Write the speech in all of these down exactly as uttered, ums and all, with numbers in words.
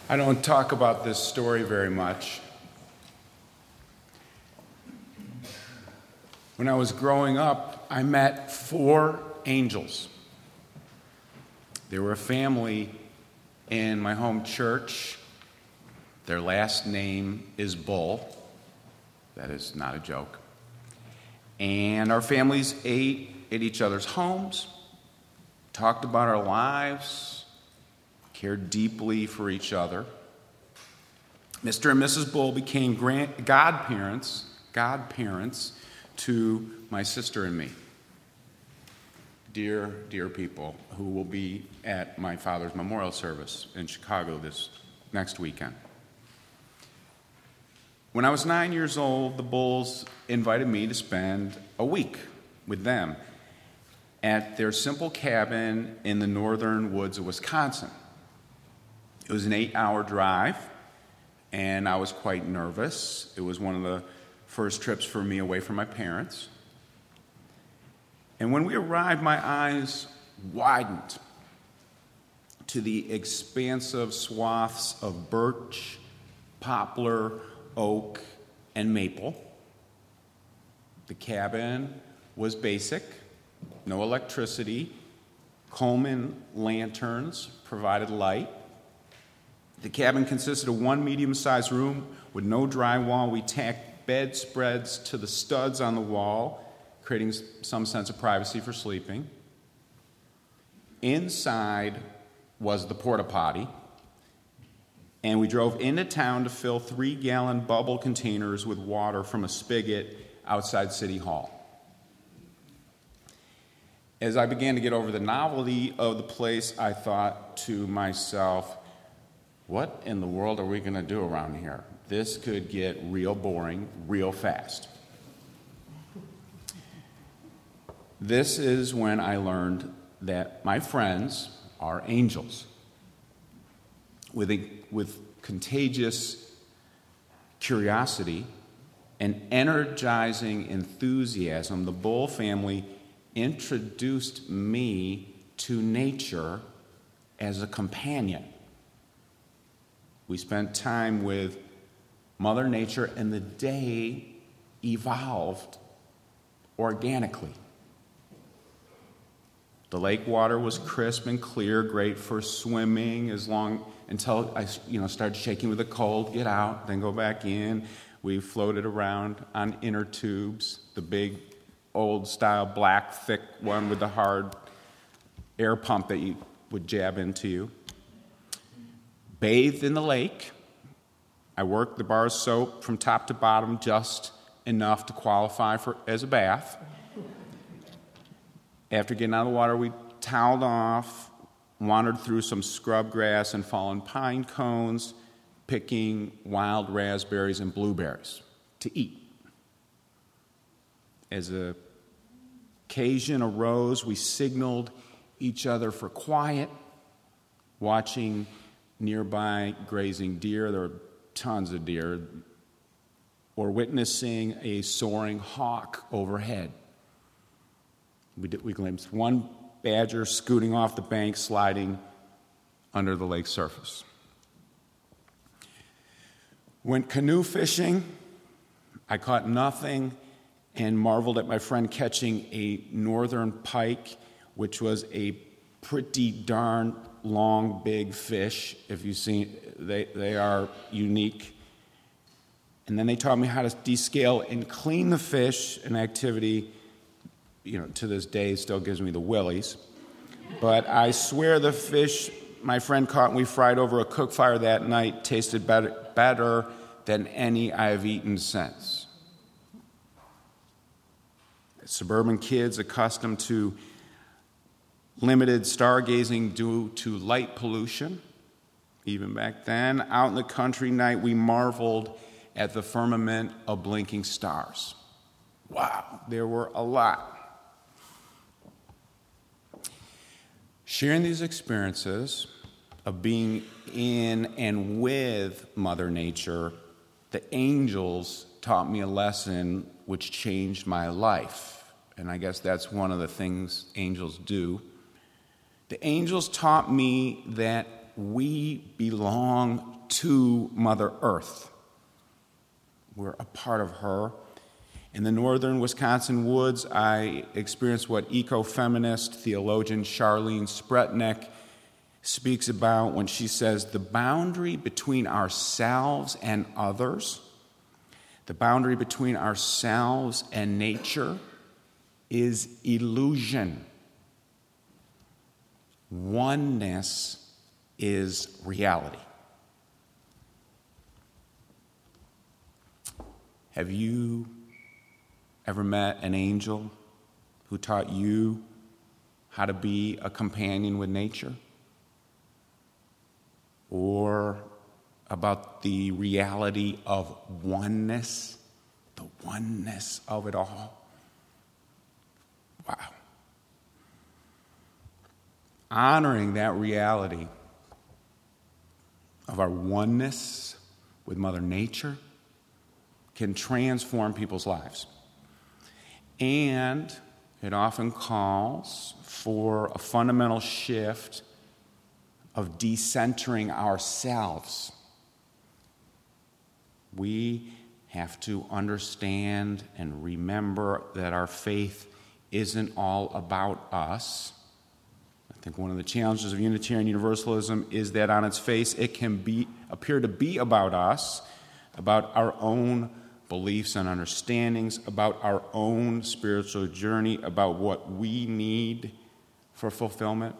I don't talk about this story very much. When I was growing up, I met four angels. They were a family in my home church. Their last name is Bull. That is not a joke. And our families ate at each other's homes, talked about our lives, cared deeply for each other. Mister and Missus Bull became grand- godparents, godparents to my sister and me. Dear, dear people who will be at my father's memorial service in Chicago this next weekend. When I was nine years old, the Bulls invited me to spend a week with them at their simple cabin in the northern woods of Wisconsin. It was an eight-hour drive, and I was quite nervous. It was one of the first trips for me away from my parents. And when we arrived, my eyes widened to the expansive swaths of birch, poplar, oak, and maple. The cabin was basic, no electricity. Coleman lanterns provided light. The cabin consisted of one medium-sized room with no drywall. We tacked bedspreads to the studs on the wall, creating some sense of privacy for sleeping. Inside was the porta potty, and we drove into town to fill three-gallon bubble containers with water from a spigot outside City Hall. As I began to get over the novelty of the place, I thought to myself, what in the world are we going to do around here? This could get real boring real fast. This is when I learned that my friends are angels. With, a, with contagious curiosity and energizing enthusiasm, the Bull family introduced me to nature as a companion. We spent time with Mother Nature, and the day evolved organically. The lake water was crisp and clear, great for swimming as long until I, you know, started shaking with the cold, get out, then go back in. We floated around on inner tubes, the big old-style black, thick one with the hard air pump that you would jab into you. Bathed in the lake. I worked the bar of soap from top to bottom just enough to qualify for as a bath. After getting out of the water, we toweled off, wandered through some scrub grass and fallen pine cones, picking wild raspberries and blueberries to eat. As the occasion arose, we signaled each other for quiet, watching nearby grazing deer. There were tons of deer, or witnessing a soaring hawk overhead. We, did, we glimpsed one badger scooting off the bank, sliding under the lake surface. Went canoe fishing. I caught nothing and marveled at my friend catching a northern pike, which was a pretty darn long, big fish. If you've seen, they, they are unique. And then they taught me how to descale and clean the fish, an activity, you know, to this day still gives me the willies. But I swear the fish my friend caught and we fried over a cook fire that night tasted better, better than any I've eaten since. Suburban kids accustomed to limited stargazing due to light pollution, even back then, out in the country night, we marveled at the firmament of blinking stars. Wow, there were a lot. Sharing these experiences of being in and with Mother Nature, the angels taught me a lesson which changed my life. And I guess that's one of the things angels do. The angels taught me that we belong to Mother Earth. We're a part of her. In the northern Wisconsin woods, I experienced what ecofeminist theologian Charlene Spretnek speaks about when she says the boundary between ourselves and others, the boundary between ourselves and nature, is illusion. Oneness is reality. Have you ever met an angel who taught you how to be a companion with nature? Or about the reality of oneness, the oneness of it all? Wow. Honoring that reality of our oneness with Mother Nature can transform people's lives. And it often calls for a fundamental shift of decentering ourselves. We have to understand and remember that our faith isn't all about us. I think one of the challenges of Unitarian Universalism is that on its face it can be appear to be about us, about our own beliefs and understandings, about our own spiritual journey, about what we need for fulfillment.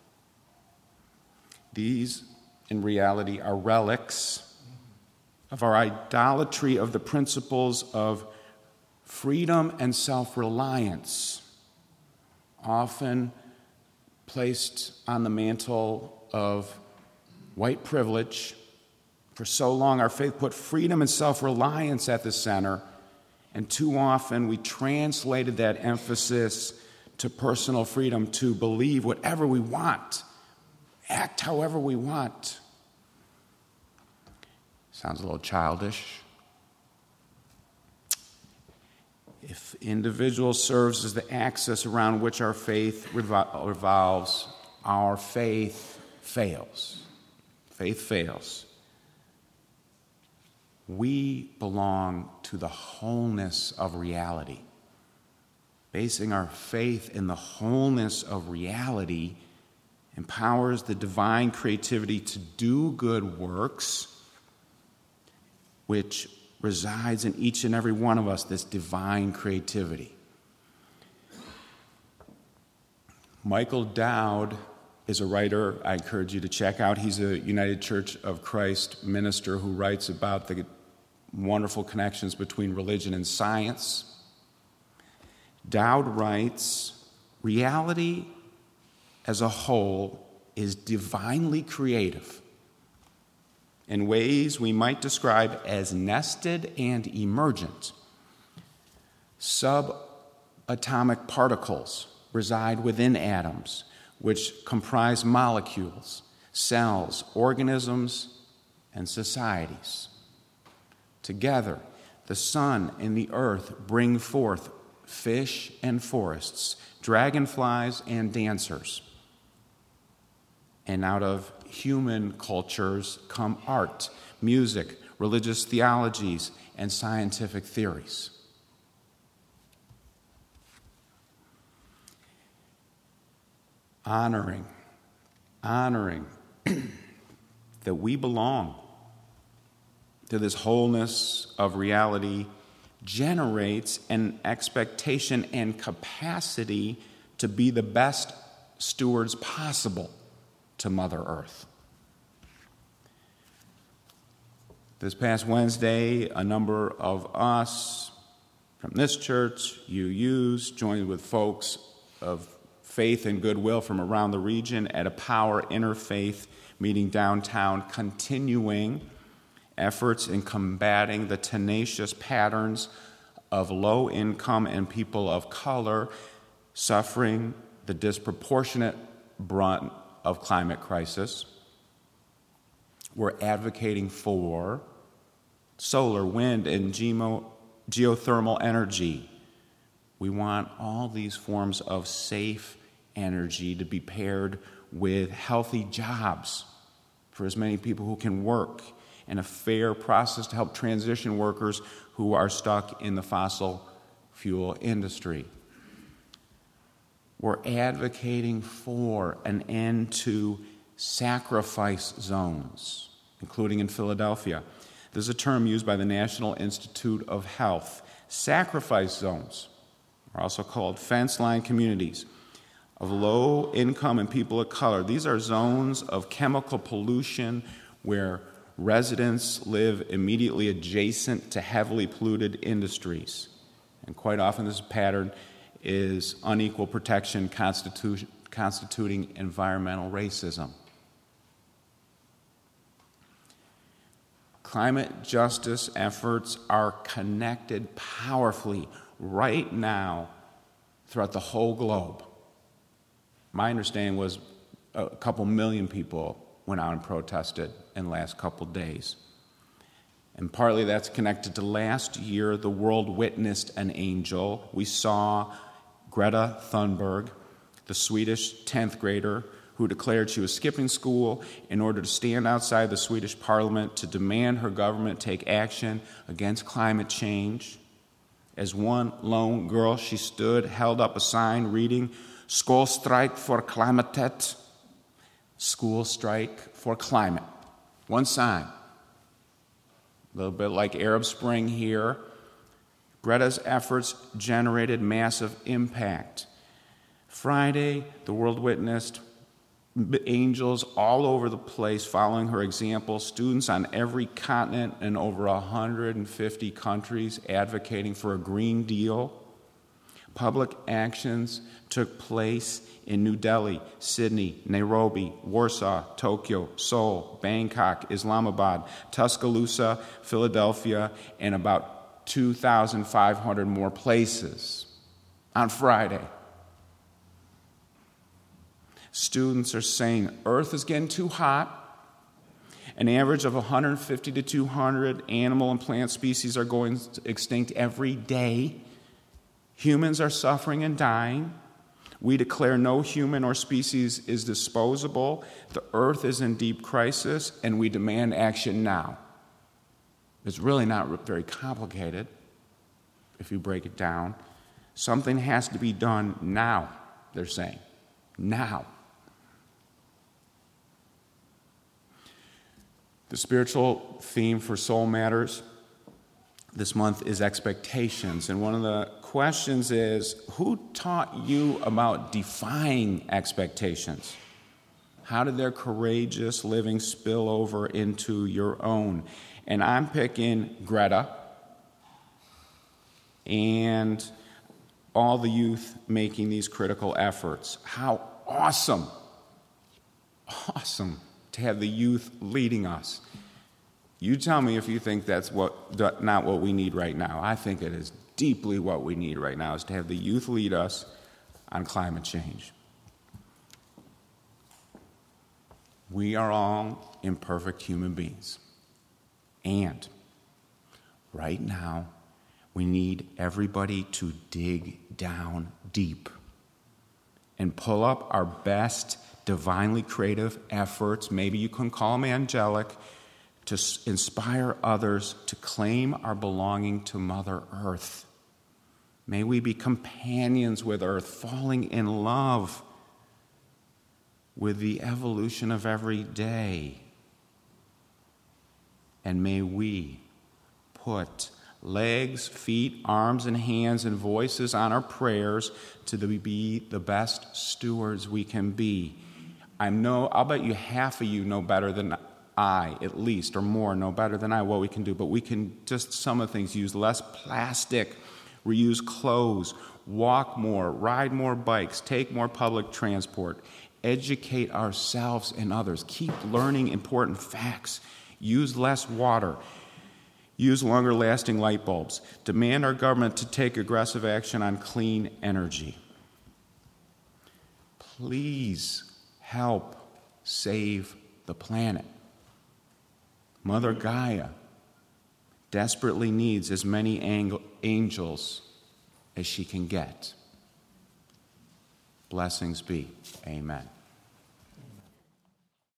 These, in reality, are relics of our idolatry of the principles of freedom and self-reliance, often placed on the mantle of white privilege. For so long, our faith put freedom and self-reliance at the center, and too often we translated that emphasis to personal freedom to believe whatever we want, act however we want. Sounds a little childish. If individual serves as the axis around which our faith revol- revolves, our faith fails. Faith fails. We belong to the wholeness of reality. Basing our faith in the wholeness of reality empowers the divine creativity to do good works, which resides in each and every one of us, this divine creativity. Michael Dowd is a writer I encourage you to check out. He's a United Church of Christ minister who writes about the wonderful connections between religion and science. Dowd writes, reality as a whole is divinely creative in ways we might describe as nested and emergent. Subatomic particles reside within atoms, which comprise molecules, cells, organisms, and societies. Together, the sun and the earth bring forth fish and forests, dragonflies and dancers. And out of human cultures come art, music, religious theologies, and scientific theories. Honoring, honoring that we belong to this wholeness of reality generates an expectation and capacity to be the best stewards possible to Mother Earth. This past Wednesday, a number of us from this church, U U's, joined with folks of faith and goodwill from around the region at a Power Interfaith meeting downtown, continuing efforts in combating the tenacious patterns of low income and people of color suffering the disproportionate brunt of climate crisis. We're advocating for solar, wind, and geo- geothermal energy. We want all these forms of safe energy to be paired with healthy jobs for as many people who can work and a fair process to help transition workers who are stuck in the fossil fuel industry. We're advocating for an end to sacrifice zones, including in Philadelphia. This is a term used by the National Institute of Health. Sacrifice zones are also called fence-line communities of low income and people of color. These are zones of chemical pollution where residents live immediately adjacent to heavily polluted industries. And quite often this pattern is unequal protection constitu- constituting environmental racism. Climate justice efforts are connected powerfully right now throughout the whole globe. My understanding was a couple million people went out and protested in the last couple days. And partly that's connected to last year, the world witnessed an angel. We saw Greta Thunberg, the Swedish tenth grader, who declared she was skipping school in order to stand outside the Swedish parliament to demand her government take action against climate change. As one lone girl, she stood, held up a sign reading, "Skolstrejk for klimatet," school strike for climate. One sign. A little bit like Arab Spring here. Greta's efforts generated massive impact. Friday, the world witnessed angels all over the place following her example, students on every continent in over one hundred fifty countries advocating for a Green Deal. Public actions took place in New Delhi, Sydney, Nairobi, Warsaw, Tokyo, Seoul, Bangkok, Islamabad, Tuscaloosa, Philadelphia, and about two thousand five hundred more places on Friday. Students are saying Earth is getting too hot. An average of one hundred fifty to two hundred animal and plant species are going extinct every day. Humans are suffering and dying. We declare no human or species is disposable. The Earth is in deep crisis, and we demand action now. It's really not very complicated if you break it down. Something has to be done now, they're saying. Now. The spiritual theme for Soul Matters this month is expectations. And one of the questions is, who taught you about defying expectations? How did their courageous living spill over into your own? And I'm picking Greta and all the youth making these critical efforts. How awesome, awesome to have the youth leading us. You tell me if you think that's what not what we need right now. I think it is deeply what we need right now, is to have the youth lead us on climate change. We are all imperfect human beings. And right now, we need everybody to dig down deep and pull up our best divinely creative efforts, maybe you can call them angelic, to inspire others to claim our belonging to Mother Earth. May we be companions with Earth, falling in love with the evolution of every day. And may we put legs, feet, arms, and hands and voices on our prayers to be the best stewards we can be. I know, I'll bet you half of you know better than I, at least, or more, know better than I what we can do. But we can just, some of the things, use less plastic, reuse clothes, walk more, ride more bikes, take more public transport, educate ourselves and others, keep learning important facts, use less water, use longer lasting light bulbs, demand our government to take aggressive action on clean energy. Please help save the planet. Mother Gaia desperately needs as many angel- angels as she can get. Blessings be. Amen.